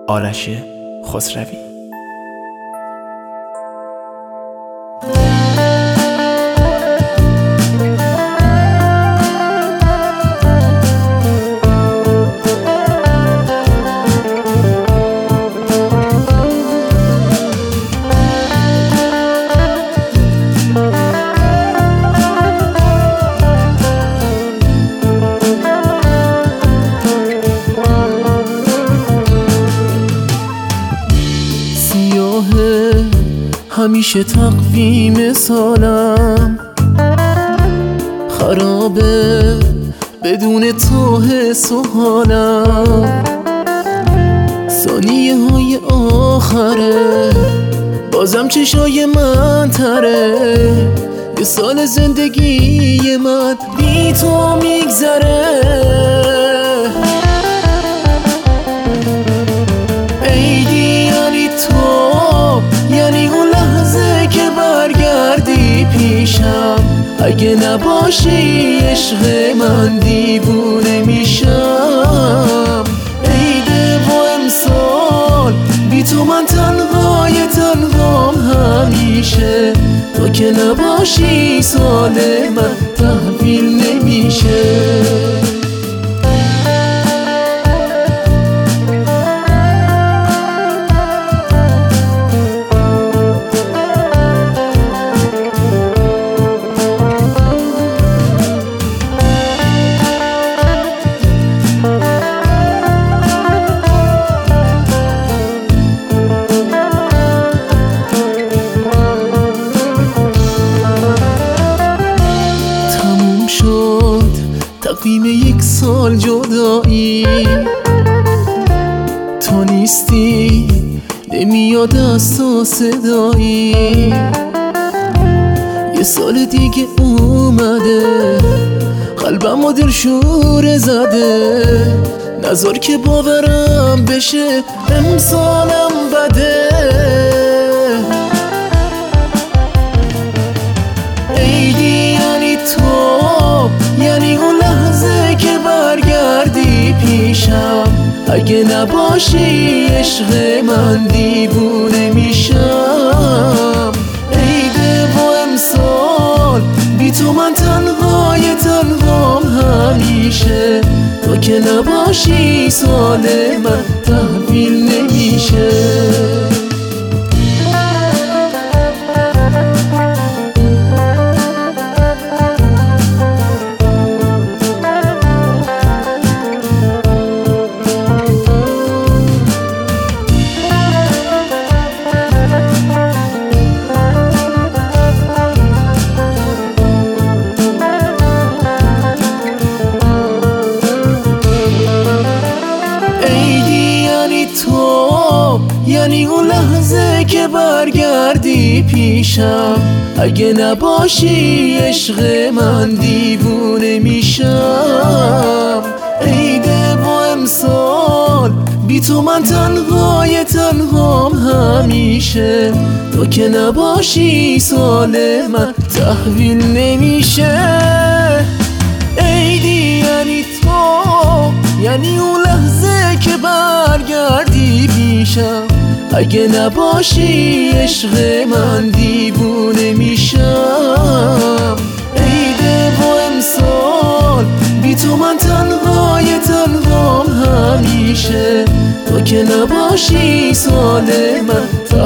آرش خسروی. همیشه تقویم سالم خرابه، بدون تو حس و حالم. ثانیه های آخره بازم چشای من تره. یه سال زندگی من بی تو میگذره. عیدی یعنی تو، یعنی اون لحظه که برگردی پیشم. اگه نباشی عشق من دیوونه میشم. عیده و امسال بی تو من تنهای تنهام همیشه. تو که نباشی سال من تحویل نمیشه. تقویم یک سال جدایی، تو نیستی نمیاد از تو صدایی. یه سال دیگه اومده قلبم و دل شوره زده. نذار که باورم بشه امسالم بده. عیدی یعنی تو، یعنی اون لحظه که برگردی پیشم. اگه نباشی عشق من دیوونه میشم. عیده و امسال بی تو من تنهای تنهام همیشه. تو که نباشی سال من تحویل نمیشه. یعنی اون لحظه که برگردی پیشم. اگه نباشی عشق من دیوونه میشم. عیده و امسال بی تو من تنهای تنهام همیشه. تو که نباشی سال من تحویل نمیشه. عیدی یعنی تو، یعنی اون لحظه که برگردی پیشم. اگه نباشی عشق من دیوونه میشم. عیده و امسال بی تو من تنهای تنهام همیشه. تو که نباشی سال من